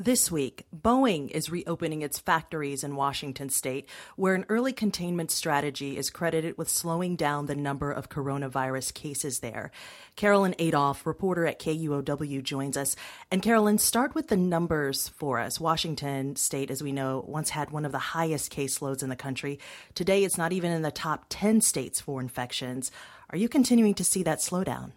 This week, Boeing is reopening its factories in Washington state, where an early containment strategy is credited with slowing down the number of coronavirus cases there. Carolyn Adolph, reporter at KUOW, joins us. And Carolyn, start with the numbers for us. Washington state, as we know, once had one of the highest caseloads in the country. Today, it's not even in the top 10 states for infections. Are you continuing to see that slowdown?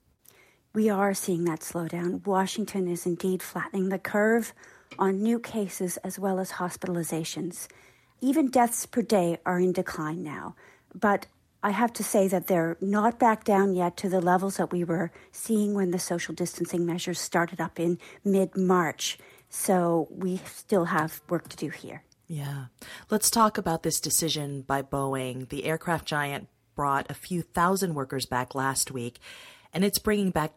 We are seeing that slowdown. Washington is indeed flattening the curve on new cases as well as hospitalizations. Even deaths per day are in decline now. But I have to say that they're not back down yet to the levels that we were seeing when the social distancing measures started up in mid-March. So we still have work to do here. Yeah. Let's talk about this decision by Boeing. The aircraft giant brought a few thousand workers back last week, and it's bringing back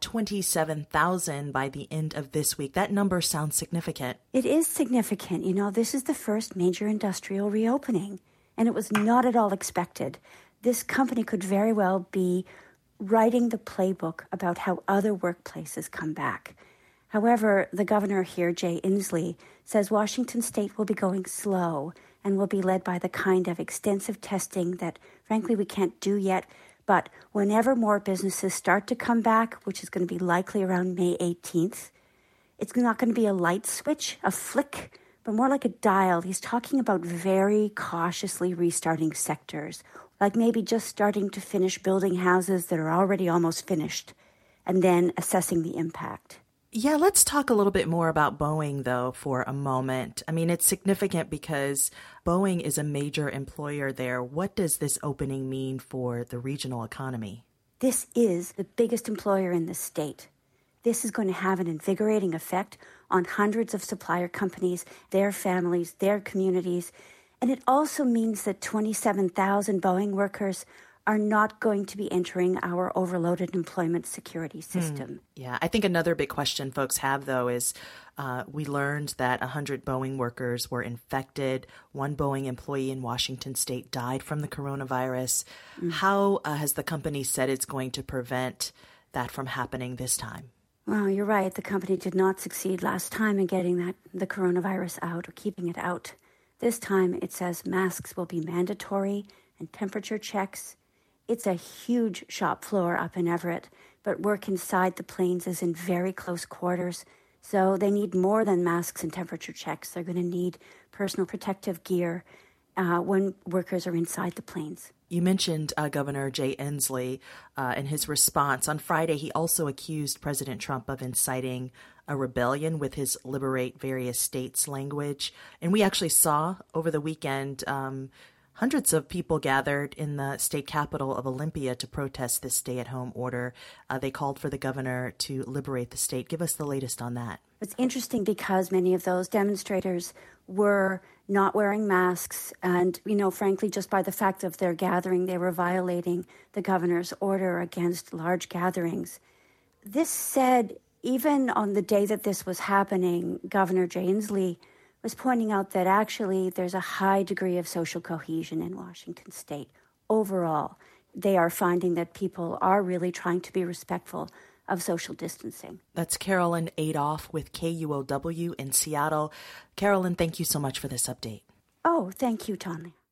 27,000 by the end of this week. That number sounds significant. It is significant. You know, this is the first major industrial reopening, and it was not at all expected. This company could very well be writing the playbook about how other workplaces come back. However, the governor here, Jay Inslee, says Washington state will be going slow and will be led by the kind of extensive testing that, frankly, we can't do yet. But whenever more businesses start to come back, which is going to be likely around May 18th, it's not going to be a light switch, a flick, but more like a dial. He's talking about very cautiously restarting sectors, like maybe just starting to finish building houses that are already almost finished, and then assessing the impact. Yeah, let's talk a little bit more about Boeing, though, for a moment. I mean, it's significant because Boeing is a major employer there. What does this opening mean for the regional economy? This is the biggest employer in the state. This is going to have an invigorating effect on hundreds of supplier companies, their families, their communities. And it also means that 27,000 Boeing workers are not going to be entering our overloaded employment security system. Yeah, I think another big question folks have, though, is we learned that 100 Boeing workers were infected. One Boeing employee in Washington state died from the coronavirus. How has the company said it's going to prevent that from happening this time? Well, you're right. The company did not succeed last time in getting the coronavirus out or keeping it out. This time it says masks will be mandatory and temperature checks. It's a huge shop floor up in Everett, but work inside the planes is in very close quarters. So they need more than masks and temperature checks. They're going to need personal protective gear when workers are inside the planes. You mentioned Governor Jay Inslee in his response. On Friday, he also accused President Trump of inciting a rebellion with his liberate various states language. And we actually saw over the weekend hundreds of people gathered in the state capital of Olympia to protest this stay-at-home order. They called for the governor to liberate the state. Give us the latest on that. It's interesting because many of those demonstrators were not wearing masks. And, you know, frankly, just by the fact of their gathering, they were violating the governor's order against large gatherings. This said, even on the day that this was happening, Governor Jay Inslee was pointing out that actually there's a high degree of social cohesion in Washington state. Overall, they are finding that people are really trying to be respectful of social distancing. That's Carolyn Adolph with KUOW in Seattle. Carolyn, thank you so much for this update. Oh, thank you, Tanya.